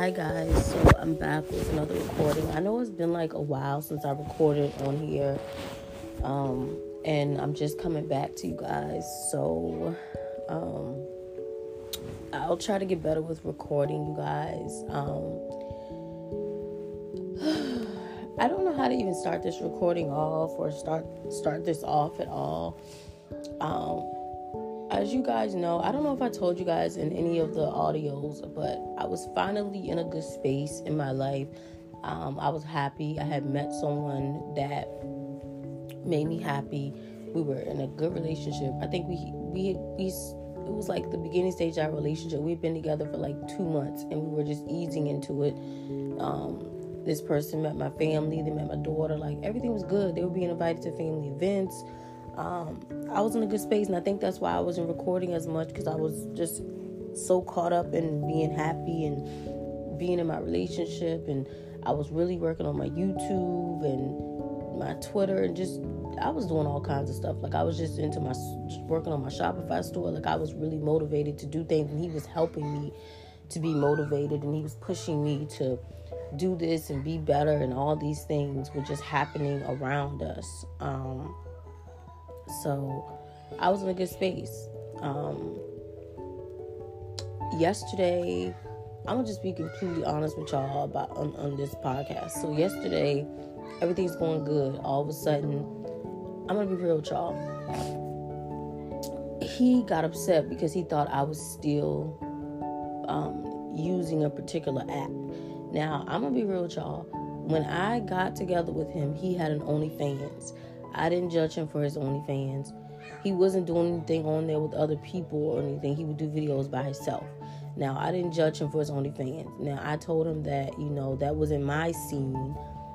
Hi guys, so I'm back with another recording. I know it's been like a while since I recorded on here, and I'm just coming back to you guys. So I'll try to get better with recording, you guys. I don't know how to even start this recording off or start this off at all. As you guys know, I don't know if I told you guys in any of the audios, but I was finally in a good space in my life. I was happy. I had met someone that made me happy. We were in a good relationship. I think it was like the beginning stage of our relationship. We'd been together for like 2 months, and we were just easing into it. This person met my family. They met my daughter. Like, everything was good. They were being invited to family events. I was in a good space, and I think that's why I wasn't recording as much, because I was just so caught up in being happy and being in my relationship, and I was really working on my YouTube and my Twitter, and just I was doing all kinds of stuff. Like, I was just working on my Shopify store. Like, I was really motivated to do things, and he was helping me to be motivated, and he was pushing me to do this and be better, and all these things were just happening around us. So I was in a good space. Yesterday, I'm going to just be completely honest with y'all about on this podcast. So yesterday, everything's going good. All of a sudden, I'm going to be real with y'all. He got upset because he thought I was still using a particular app. Now, I'm going to be real with y'all. When I got together with him, he had an OnlyFans. I didn't judge him for his OnlyFans. He wasn't doing anything on there with other people or anything. He would do videos by himself. Now, I didn't judge him for his OnlyFans. Now, I told him that, that wasn't my scene.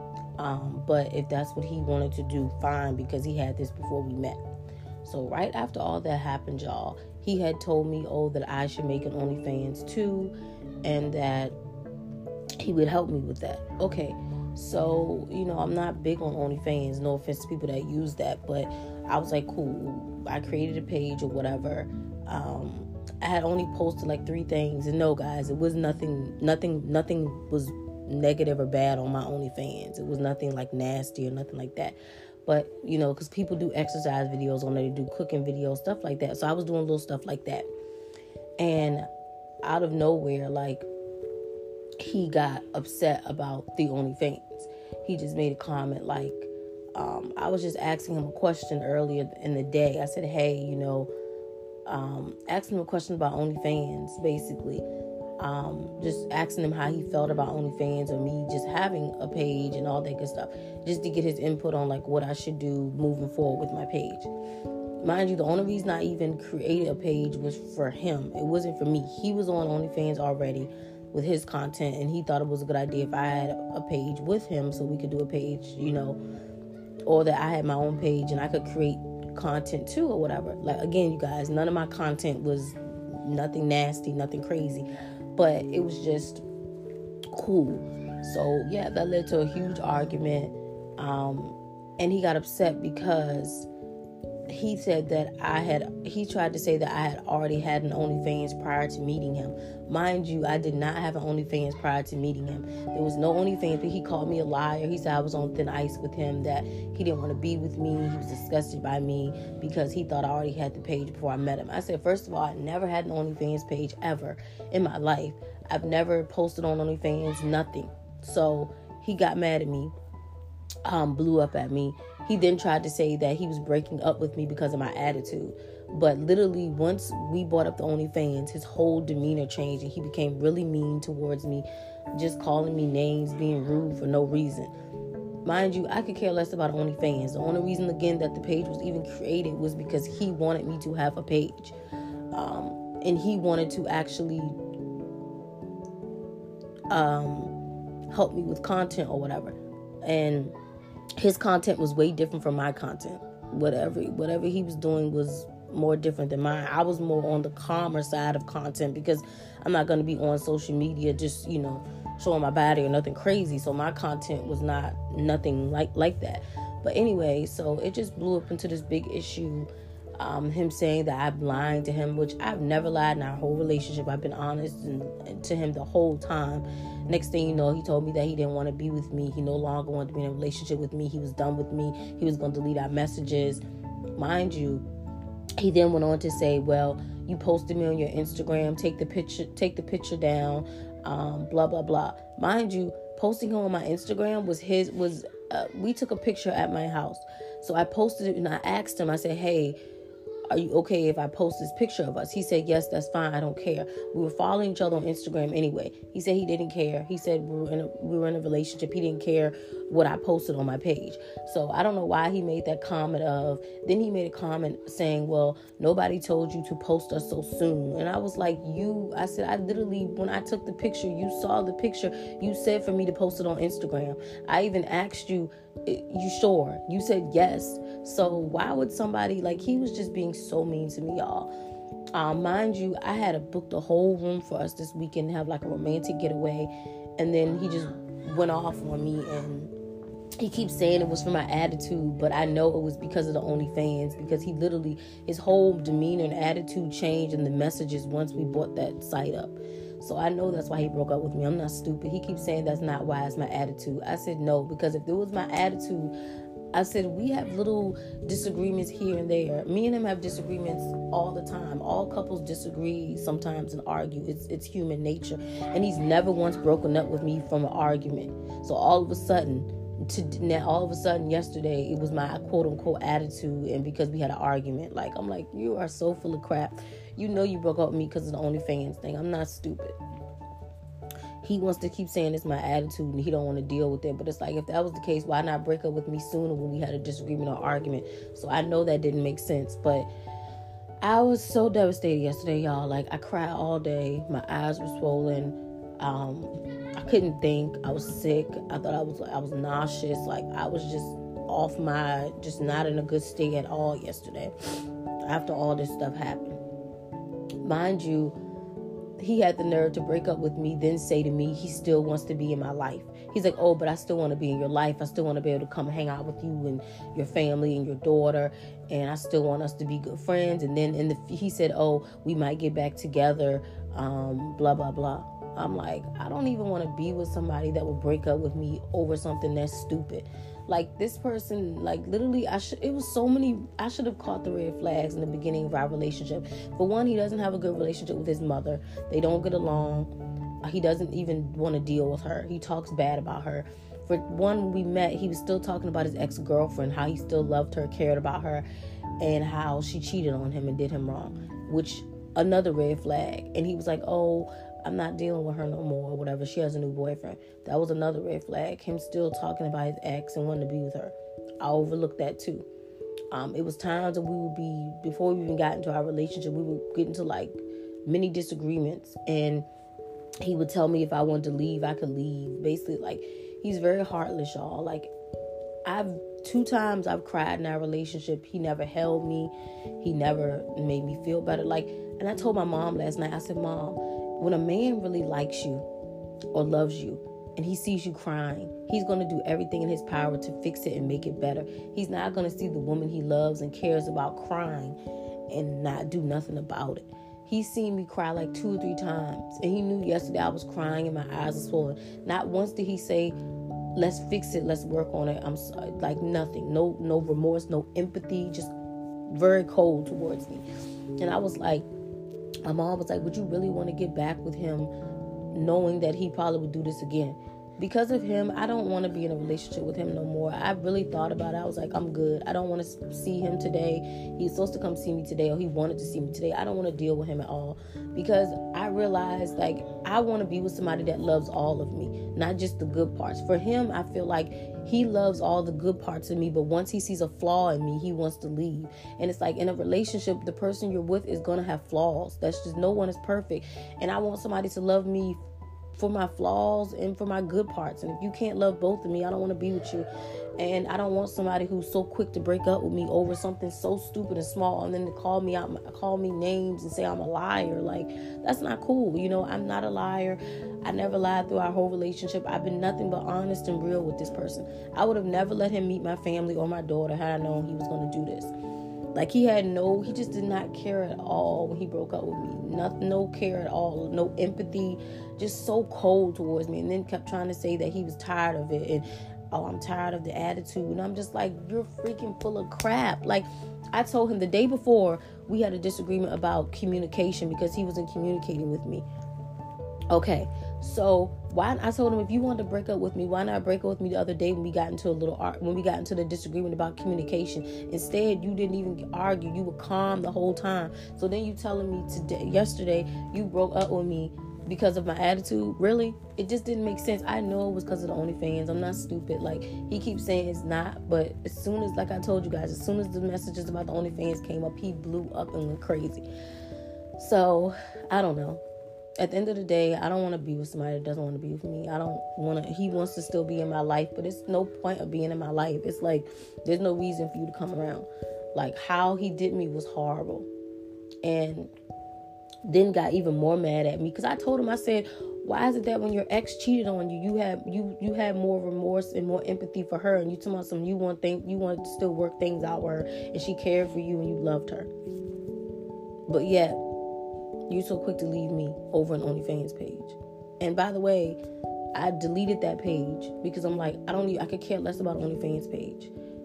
But if that's what he wanted to do, fine, because he had this before we met. So right after all that happened, y'all, he had told me, that I should make an OnlyFans too, and that he would help me with that. Okay. So, I'm not big on OnlyFans. No offense to people that use that, but I was like, cool. I created a page or whatever. I had only posted like 3 things, and no, guys, it was nothing was negative or bad on my OnlyFans. It was nothing like nasty or nothing like that. But, because people do exercise videos on there, they do cooking videos, stuff like that. So I was doing little stuff like that. And out of nowhere, like, he got upset about the OnlyFans. He just made a comment like, I was just asking him a question earlier in the day. I said, hey, asking him a question about OnlyFans, basically. Just asking him how he felt about OnlyFans or me just having a page and all that good stuff, just to get his input on like what I should do moving forward with my page. Mind you, the only reason I even created a page was for him. It wasn't for me. He was on OnlyFans already with his content, and he thought it was a good idea if I had a page with him so we could do a page, or that I had my own page and I could create content too or whatever. Like, again, you guys, none of my content was nothing nasty, nothing crazy, but it was just cool. So yeah, that led to a huge argument, and he got upset because he said that he tried to say that I had already had an OnlyFans prior to meeting him. Mind you, I did not have an OnlyFans prior to meeting him. There was no OnlyFans, but he called me a liar. He said I was on thin ice with him, that he didn't want to be with me. He was disgusted by me because he thought I already had the page before I met him. I said, first of all, I never had an OnlyFans page ever in my life. I've never posted on OnlyFans, nothing. So he got mad at me, blew up at me. He then tried to say that he was breaking up with me because of my attitude. But literally, once we brought up the OnlyFans, his whole demeanor changed, and he became really mean towards me, just calling me names, being rude for no reason. Mind you, I could care less about OnlyFans. The only reason, again, that the page was even created was because he wanted me to have a page. And he wanted to actually help me with content or whatever. And his content was way different from my content. Whatever he was doing was more different than mine. I was more on the calmer side of content because I'm not going to be on social media just, showing my body or nothing crazy. So my content was nothing like that. But anyway, so it just blew up into this big issue. him saying that I'm lying to him, which I've never lied in our whole relationship. I've been honest and to him the whole time. Next thing you know, he told me that he didn't want to be with me. He no longer wanted to be in a relationship with me. He was done with me. He was going to delete our messages. Mind you, he then went on to say, well, you posted me on your Instagram. Take the picture down. Blah, blah, blah. Mind you, posting him on my Instagram we took a picture at my house. So I posted it and I asked him, I said, hey, are you okay if I post this picture of us? He said, yes, that's fine. I don't care. We were following each other on Instagram anyway. He said he didn't care. He said we were in a relationship. He didn't care what I posted on my page. So I don't know why he made that comment then he made a comment saying, well, nobody told you to post us so soon. And I was like, I said, I literally, when I took the picture, you saw the picture. You said for me to post it on Instagram. I even asked you sure? You said yes. So why would somebody, he was just being so mean to me, y'all. Mind you, I had booked a whole room for us this weekend to have a romantic getaway. And then he just went off on me, and he keeps saying it was for my attitude, but I know it was because of the OnlyFans, because he literally, his whole demeanor and attitude changed in the messages once we bought that site up. So I know that's why he broke up with me. I'm not stupid. He keeps saying that's not why, it's my attitude. I said no, because if it was my attitude, I said we have little disagreements here and there. Me and him have disagreements all the time. All couples disagree sometimes and argue. It's human nature. And he's never once broken up with me from an argument. So all of a sudden yesterday, it was my quote unquote attitude, and because we had an argument. I'm like, you are so full of crap. You know you broke up with me because of the OnlyFans thing. I'm not stupid. He wants to keep saying it's my attitude and he don't want to deal with it. But it's if that was the case, why not break up with me sooner when we had a disagreement or argument? So I know that didn't make sense. But I was so devastated yesterday, y'all. I cried all day. My eyes were swollen. I couldn't think. I was sick. I thought I was nauseous. I was just not in a good state at all yesterday after all this stuff happened. Mind you, he had the nerve to break up with me, then say to me he still wants to be in my life. He's like, oh, but I still want to be in your life. I still want to be able to come hang out with you and your family and your daughter, and I still want us to be good friends. And then he said, oh, we might get back together, blah, blah, blah. I'm like, I don't even want to be with somebody that will break up with me over something that's stupid. This person, literally, I should have caught the red flags in the beginning of our relationship. For one, he doesn't have a good relationship with his mother. They don't get along. He doesn't even want to deal with her. He talks bad about her. For one, when we met, he was still talking about his ex-girlfriend, how he still loved her, cared about her, and how she cheated on him and did him wrong, which another red flag. And he was like, oh, I'm not dealing with her no more or whatever. She has a new boyfriend. That was another red flag. Him still talking about his ex and wanting to be with her. I overlooked that too. It was times that before we even got into our relationship, we would get into many disagreements, and he would tell me if I wanted to leave, I could leave. Basically, he's very heartless, y'all. 2 times I've cried in our relationship. He never held me. He never made me feel better. And I told my mom last night, I said, Mom, when a man really likes you or loves you and he sees you crying, he's going to do everything in his power to fix it and make it better. He's not going to see the woman he loves and cares about crying and not do nothing about it. He's seen me cry 2 or 3 times, and he knew yesterday I was crying and my eyes were swollen. Not once did he say, let's fix it, let's work on it. I'm sorry. Nothing. No remorse, no empathy, just very cold towards me. And I was like, my mom was like, would you really want to get back with him knowing that he probably would do this again? Because of him, I don't want to be in a relationship with him no more. I really thought about it. I was like, I'm good. I don't want to see him today. He's supposed to come see me today, or he wanted to see me today. I don't want to deal with him at all, because I realized I want to be with somebody that loves all of me, not just the good parts. For him, I feel like he loves all the good parts of me, but once he sees a flaw in me, he wants to leave. And it's in a relationship, the person you're with is going to have flaws. That's just, no one is perfect. And I want somebody to love me for my flaws and for my good parts. And if you can't love both of me, I don't want to be with you. And I don't want somebody who's so quick to break up with me over something so stupid and small, and then to call me names and say I'm a liar. That's not cool. I'm not a liar. I never lied through our whole relationship. I've been nothing but honest and real with this person. I would have never let him meet my family or my daughter had I known he was going to do this. Like, he just did not care at all when he broke up with me. No care at all. No empathy. Just so cold towards me. And then kept trying to say that he was tired of it. And, oh, I'm tired of the attitude. And I'm just like, you're freaking full of crap. Like, I told him the day before we had a disagreement about communication because he wasn't communicating with me. Okay, so I told him, if you wanted to break up with me, why not break up with me the other day when we got into the disagreement about communication? Instead, you didn't even argue. You were calm the whole time. So then you telling me yesterday you broke up with me because of my attitude? Really? It just didn't make sense. I know it was because of the OnlyFans. I'm not stupid. Like, he keeps saying it's not, but as soon as, like I told you guys, as soon as the messages about the OnlyFans came up, he blew up and went crazy. So, I don't know. At the end of the day, I don't want to be with somebody that doesn't want to be with me. He wants to still be in my life, but it's no point of being in my life. It's like, there's no reason for you to come around. Like, how he did me was horrible. And then got even more mad at me because I told him, I said, why is it that when your ex cheated on you, you had more remorse and more empathy for her, and you talking about you want to still work things out with her, and she cared for you and you loved her, but yet you're so quick to leave me over an OnlyFans page. And by the way, I deleted that page because I'm like, I could care less about OnlyFans page.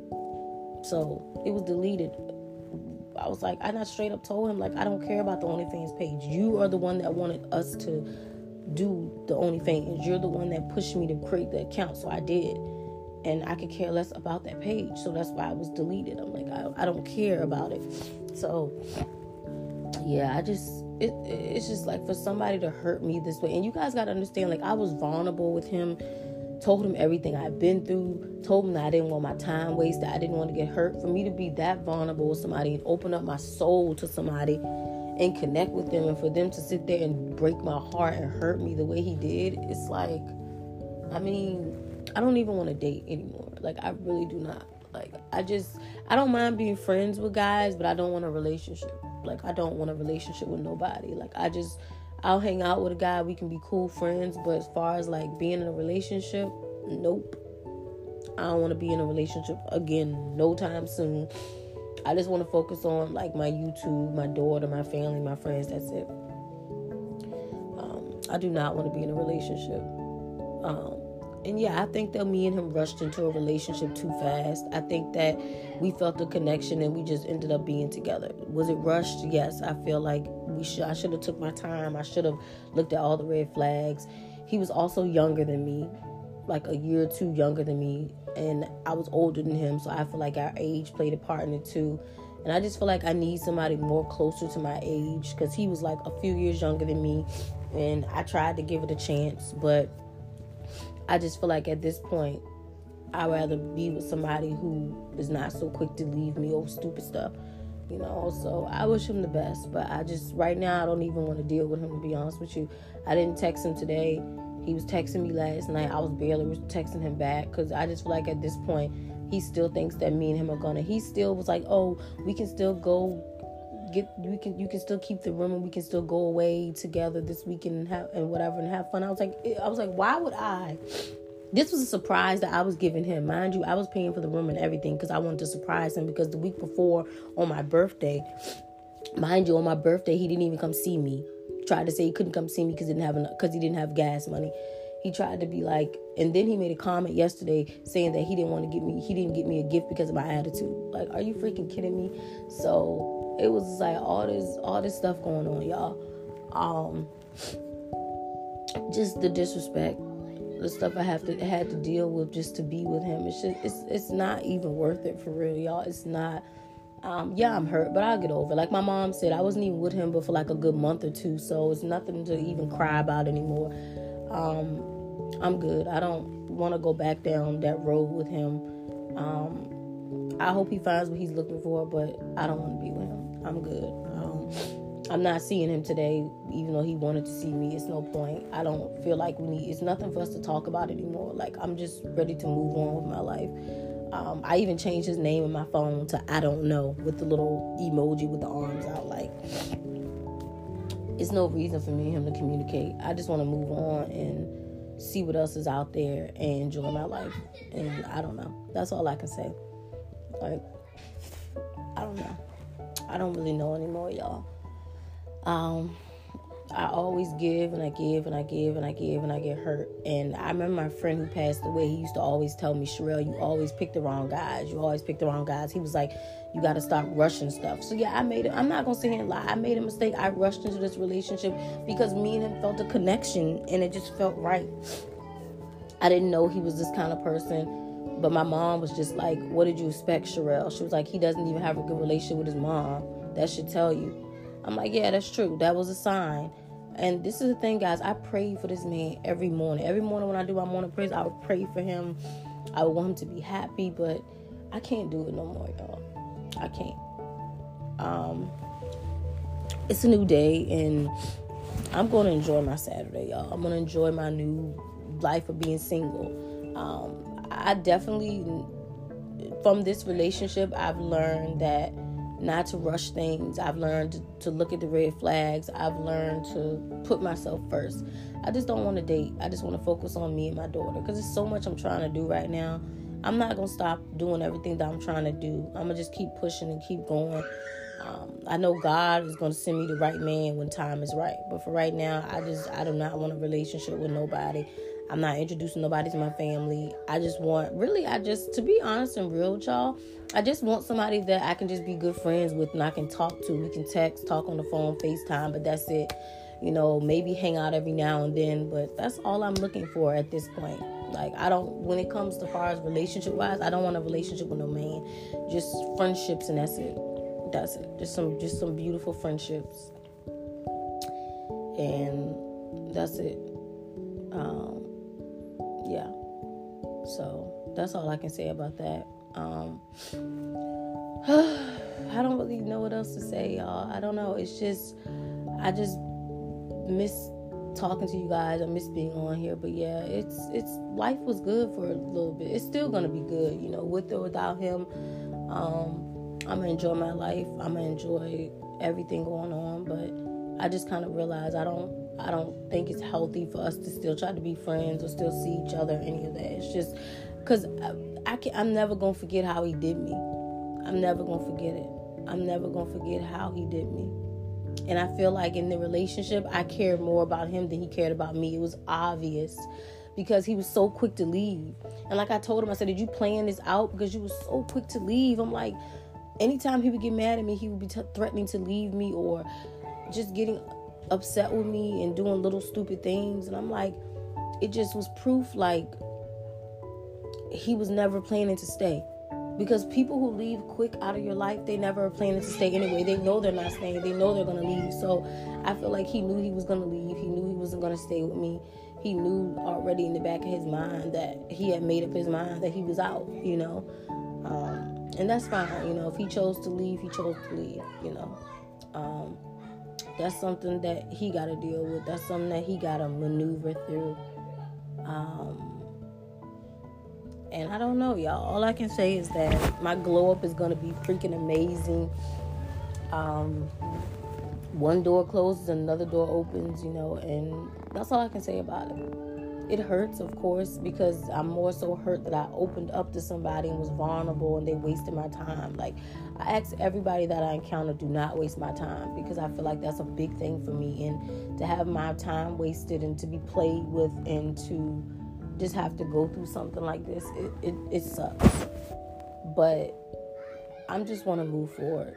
So it was deleted. I was like, I not straight up told him, like, I don't care about the OnlyFans page. You are the one that wanted us to do the OnlyFans. You're the one that pushed me to create the account, so I did. And I could care less about that page, so that's why it was deleted. I'm like, I don't care about it. So, yeah, it's just like, for somebody to hurt me this way. And you guys got to understand, like, I was vulnerable with him. Told him everything I've been through. Told him that I didn't want my time wasted. I didn't want to get hurt. For me to be that vulnerable with somebody and open up my soul to somebody and connect with them, and for them to sit there and break my heart and hurt me the way he did, it's like, I mean, I don't even want to date anymore. Like, I really do not. Like, I don't mind being friends with guys, but I don't want a relationship. Like, I don't want a relationship with nobody. Like, I'll hang out with a guy. We can be cool friends. But as far as, like, being in a relationship, nope. I don't want to be in a relationship again no time soon. I just want to focus on, like, my YouTube, my daughter, my family, my friends. That's it. I do not want to be in a relationship. And yeah, I think that me and him rushed into a relationship too fast. I think that we felt the connection and we just ended up being together. Was it rushed? Yes. I feel like I should have took my time. I should have looked at all the red flags. He was also younger than me, like a year or two younger than me. And I was older than him. So I feel like our age played a part in it too. And I just feel like I need somebody more closer to my age, because he was like a few years younger than me. And I tried to give it a chance, but I just feel like at this point, I'd rather be with somebody who is not so quick to leave me over stupid stuff, you know. So I wish him the best, but right now, I don't even want to deal with him, to be honest with you. I didn't text him today. He was texting me last night. I was barely texting him back, because I just feel like at this point, he still thinks that me and him are gonna. He still was like, oh, we can still go. You can still keep the room, and we can still go away together this weekend and have fun. I was like, why would I? This was a surprise that I was giving him. Mind you, I was paying for the room and everything because I wanted to surprise him, because the week before on my birthday, he didn't even come see me. Tried to say he couldn't come see me because he didn't have gas money. He tried to be like, and then he made a comment yesterday saying that he didn't get me a gift because of my attitude. Like, are you freaking kidding me? So it was like all this stuff going on, y'all. Just the disrespect, the stuff I had to deal with just to be with him. It's not even worth it, for real, y'all. It's not. Yeah, I'm hurt, but I'll get over it. Like my mom said, I wasn't even with him but for like a good month or two, so it's nothing to even cry about anymore. I'm good. I don't want to go back down that road with him. I hope he finds what he's looking for, but I don't want to be with him. I'm good. I'm not seeing him today, even though he wanted to see me. It's no point. I don't feel like it's nothing for us to talk about anymore. Like, I'm just ready to move on with my life. I even changed his name in my phone to I don't know, with the little emoji with the arms out. Like, it's no reason for me and him to communicate. I just want to move on and see what else is out there and enjoy my life. And I don't know. That's all I can say. Like, I don't know. I don't really know anymore, y'all. I always give and I give and I give and I give and I get hurt. And I remember my friend who passed away, he used to always tell me, Sherelle, you always pick the wrong guys. You always pick the wrong guys. He was like, you got to stop rushing stuff. So yeah, I'm not going to sit here and lie. I made a mistake. I rushed into this relationship because me and him felt a connection and it just felt right. I didn't know he was this kind of person, but my mom was just like, what did you expect, Sherelle? She was like, he doesn't even have a good relationship with his mom. That should tell you. I'm like, yeah, that's true. That was a sign. And this is the thing, guys. I pray for this man every morning. Every morning when I do my morning prayers, I would pray for him. I would want him to be happy, but I can't do it no more, y'all. I can't. It's a new day, and I'm going to enjoy my Saturday, y'all. I'm going to enjoy my new life of being single. I definitely, from this relationship, I've learned that not to rush things. I've learned to look at the red flags. I've learned to put myself first. I just don't want to date. I just want to focus on me and my daughter because there's so much I'm trying to do right now. I'm not going to stop doing everything that I'm trying to do. I'm going to just keep pushing and keep going. I know God is going to send me the right man when time is right. But for right now, I do not want a relationship with nobody. I'm not introducing nobody to my family. To be honest and real with y'all, I just want somebody that I can just be good friends with and I can talk to. We can text, talk on the phone, FaceTime, but that's it. Maybe hang out every now and then, but that's all I'm looking for at this point. Like, when it comes to far as relationship-wise, I don't want a relationship with no man. Just friendships and that's it. That's it. Just some beautiful friendships. And that's it. Yeah. So that's all I can say about that. I don't really know what else to say, y'all. I don't know. It's just, I just miss talking to you guys. I miss being on here. But yeah, it's life was good for a little bit. It's still gonna be good, with or without him. I'm gonna enjoy my life. I'm gonna enjoy everything going on. But I just kind of realized I don't think it's healthy for us to still try to be friends or still see each other, any of that. It's just because I'm never going to forget how he did me. I'm never going to forget it. I'm never going to forget how he did me. And I feel like in the relationship, I cared more about him than he cared about me. It was obvious because he was so quick to leave. And like I told him, I said, did you plan this out? Because you were so quick to leave. I'm like, anytime he would get mad at me, he would be threatening to leave me or just getting upset with me and doing little stupid things. And I'm like, it just was proof like he was never planning to stay. Because people who leave quick out of your life, they never are planning to stay anyway. They know they're not staying. They know they're going to leave. So I feel like he knew he was going to leave. He knew he wasn't going to stay with me. He knew already in the back of his mind that he had made up his mind that he was out, and that's fine. If he chose to leave, he chose to leave, That's something that he got to deal with. That's something that he got to maneuver through. And I don't know, y'all. All I can say is that my glow up is going to be freaking amazing. One door closes, another door opens, and that's all I can say about it. It hurts, of course, because I'm more so hurt that I opened up to somebody and was vulnerable and they wasted my time. Like, I ask everybody that I encounter, do not waste my time, because I feel like that's a big thing for me. And to have my time wasted and to be played with and to just have to go through something like this, it sucks. But I just want to move forward,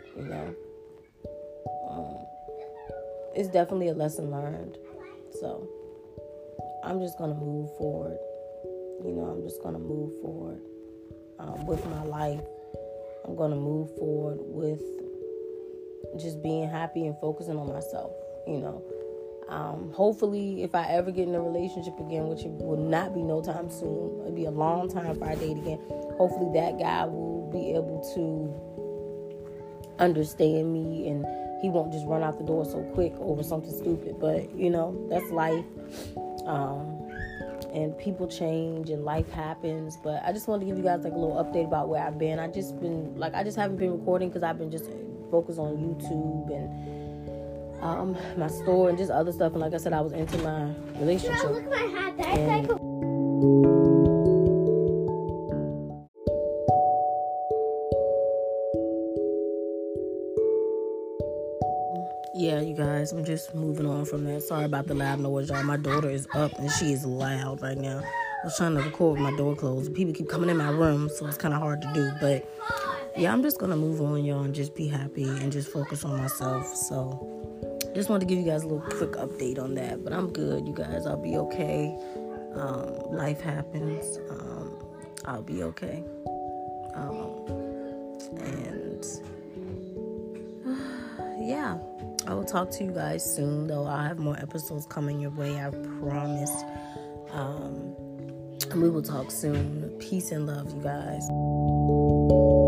It's definitely a lesson learned. So I'm just going to move forward. I'm just going to move forward with my life. I'm going to move forward with just being happy and focusing on myself, Hopefully, if I ever get in a relationship again, which it will not be no time soon, it'll be a long time if I date again. Hopefully that guy will be able to understand me and he won't just run out the door so quick over something stupid. But, that's life. And people change and life happens. But I just wanted to give you guys like a little update about where I've been. I just haven't been recording because I've been just focused on YouTube and my store and just other stuff. And like I said, I was into my relationship. No, look at my hat. That's like a... Yeah, you guys, I'm just moving on from that. Sorry about the loud noise, y'all. My daughter is up and she is loud right now. I was trying to record with my door closed. People keep coming in my room, so it's kind of hard to do. But yeah, I'm just going to move on, y'all, and just be happy and just focus on myself. So just wanted to give you guys a little quick update on that. But I'm good, you guys. I'll be okay. Life happens. I'll be okay. And yeah, I will talk to you guys soon, though. I'll have more episodes coming your way, I promise. And we will talk soon. Peace and love, you guys.